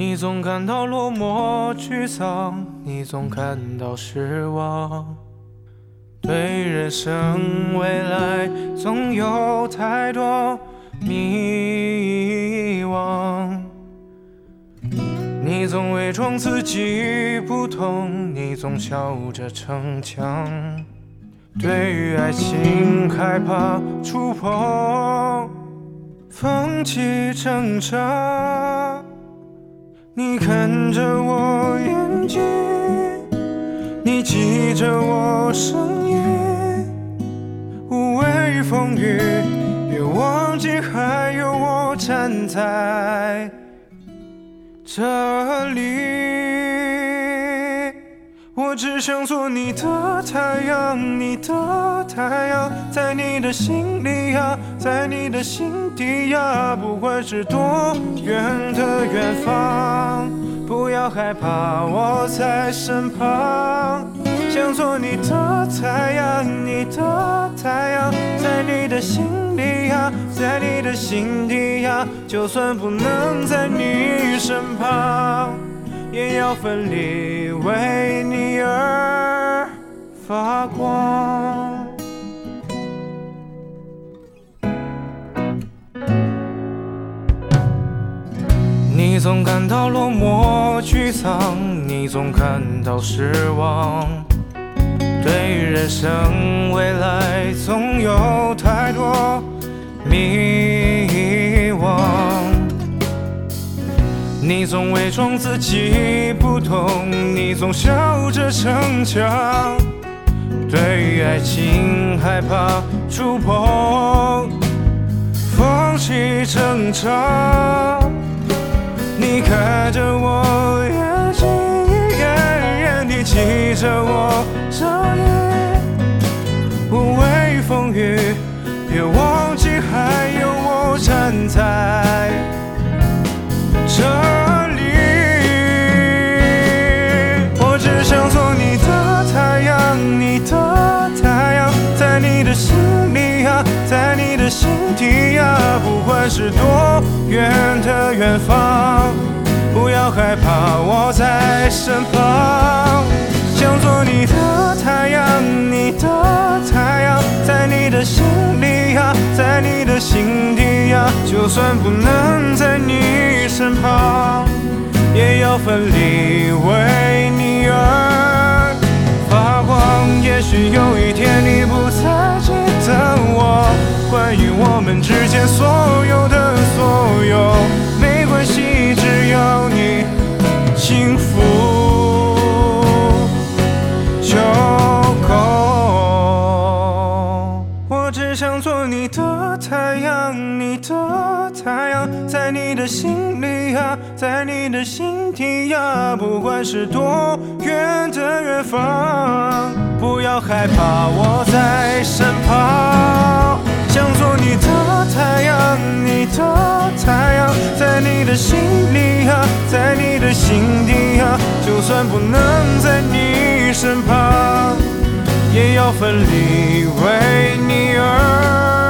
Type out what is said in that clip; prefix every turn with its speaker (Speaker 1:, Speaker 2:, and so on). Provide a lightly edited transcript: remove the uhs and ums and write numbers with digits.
Speaker 1: 你总感到落寞沮丧，你总感到失望，对人生未来总有太多迷惘。你总伪装自己不懂，你总笑着逞强，对于爱情害怕触碰，放弃挣扎。你看着我眼睛，你记着我声音，无畏风雨，别忘记还有我站在这里。我只想做你的太阳，你的太阳，在你的心里呀，在你的心底呀，不管是多远的远方，不要害怕，我在身旁。想做你的太阳，你的太阳，在你的心里呀，在你的心底呀，就算不能在你身旁，也要奋力为你而发光。你总感到落寞沮丧，你总感到失望，对人生未来总有太多迷惘。你总伪装自己不懂，你总笑着逞强，对于爱情害怕触碰，放弃挣扎。你看着我眼睛，你记着我声音，无畏风雨，别忘记还有我站在这里。我只想做你的太阳，你的太阳，在你的心里呀，在你的心底呀，不管是多远的远方，不要害怕，我在身旁。想做你的太阳，你的太阳，在你的心里呀，在你的心底呀，就算不能在你身旁，也要奋力为你而发光。也许有一天你不再记得我，关于我们之间所有的所有，没关系，只要你幸福就够。我只想做你的太阳，你的太阳，在你的心里呀，在你的心底呀，不管是多远的远方，不要害怕，我在身旁。想做你的太阳，你的太阳，在你的心里呀，在你的心底呀，就算不能在你身旁，也要奋力为你而